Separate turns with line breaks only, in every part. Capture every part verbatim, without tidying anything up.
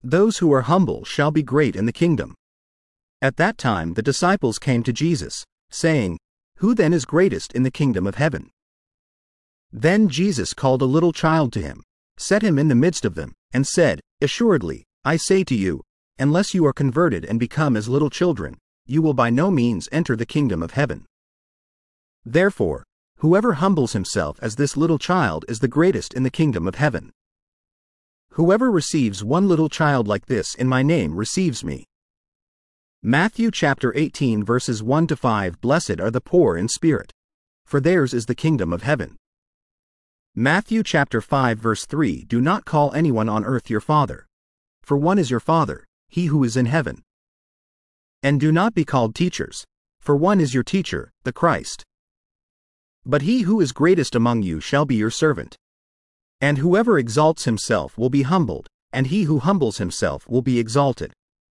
Those who are humble shall be great in the kingdom. At that time the disciples came to Jesus, saying, Who then is greatest in the kingdom of heaven? Then Jesus called a little child to him, set him in the midst of them, and said, Assuredly, I say to you, unless you are converted and become as little children, you will by no means enter the kingdom of heaven. Therefore, whoever humbles himself as this little child is the greatest in the kingdom of heaven. Whoever receives one little child like this in my name receives me. Matthew chapter eighteen verses one to five Blessed are the poor in spirit, for theirs is the kingdom of heaven. Matthew chapter five verse three Do not call anyone on earth your father, for one is your Father, he who is in heaven. And do not be called teachers, for one is your teacher, the Christ. But he who is greatest among you shall be your servant. And whoever exalts himself will be humbled, and he who humbles himself will be exalted.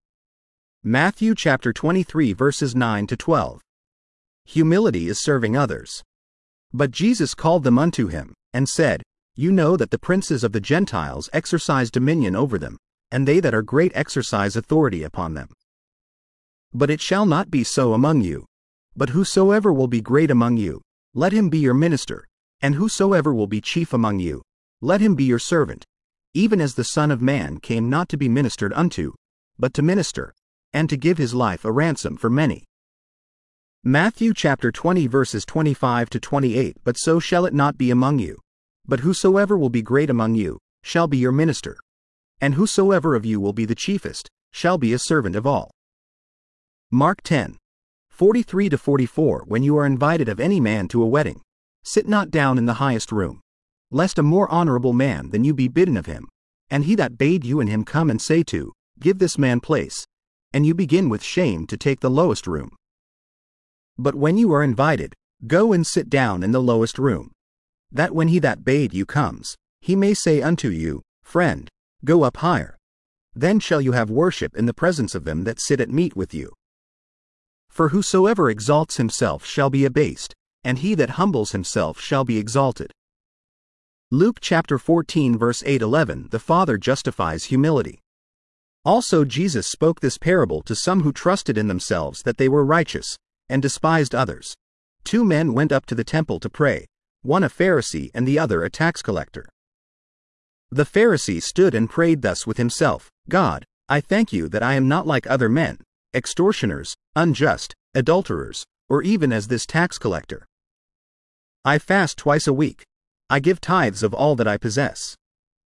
Matthew chapter twenty-three verses nine to twelve. Humility is serving others. But Jesus called them unto him, and said, You know that the princes of the Gentiles exercise dominion over them, and they that are great exercise authority upon them. But it shall not be so among you. But whosoever will be great among you, let him be your minister, and whosoever will be chief among you, let him be your servant, even as the Son of Man came not to be ministered unto, but to minister, and to give his life a ransom for many. Matthew chapter twenty verses twenty-five to twenty-eight But so shall it not be among you. But whosoever will be great among you, shall be your minister. And whosoever of you will be the chiefest, shall be a servant of all. Mark ten, forty-three to forty-four When you are invited of any man to a wedding, sit not down in the highest room, lest a more honorable man than you be bidden of him, and he that bade you and him come and say to, Give this man place, and you begin with shame to take the lowest room. But when you are invited, go and sit down in the lowest room, that when he that bade you comes, he may say unto you, Friend, go up higher. Then shall you have worship in the presence of them that sit at meat with you. For whosoever exalts himself shall be abased, and he that humbles himself shall be exalted. Luke chapter fourteen verse eight to eleven The Father justifies humility. Also Jesus spoke this parable to some who trusted in themselves that they were righteous, and despised others. Two men went up to the temple to pray, one a Pharisee and the other a tax collector. The Pharisee stood and prayed thus with himself, God, I thank you that I am not like other men, extortioners, unjust, adulterers, or even as this tax collector. I fast twice a week. I give tithes of all that I possess.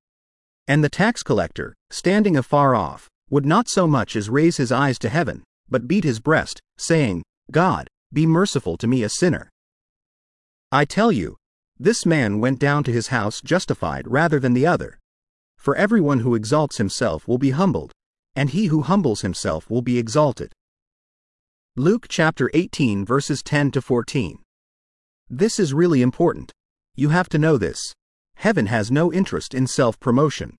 And the tax collector, standing afar off, would not so much as raise his eyes to heaven, but beat his breast, saying, God, be merciful to me a sinner. I tell you, this man went down to his house justified rather than the other. For everyone who exalts himself will be humbled, and he who humbles himself will be exalted. Luke chapter eighteen verses ten to fourteen. This is really important. You have to know this. Heaven has no interest in self-promotion.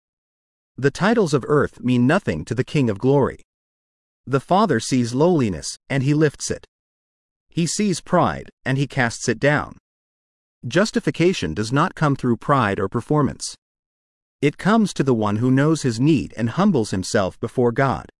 The titles of earth mean nothing to the King of Glory. The Father sees lowliness, and he lifts it. He sees pride, and he casts it down. Justification does not come through pride or performance. It comes to the one who knows his need and humbles himself before God.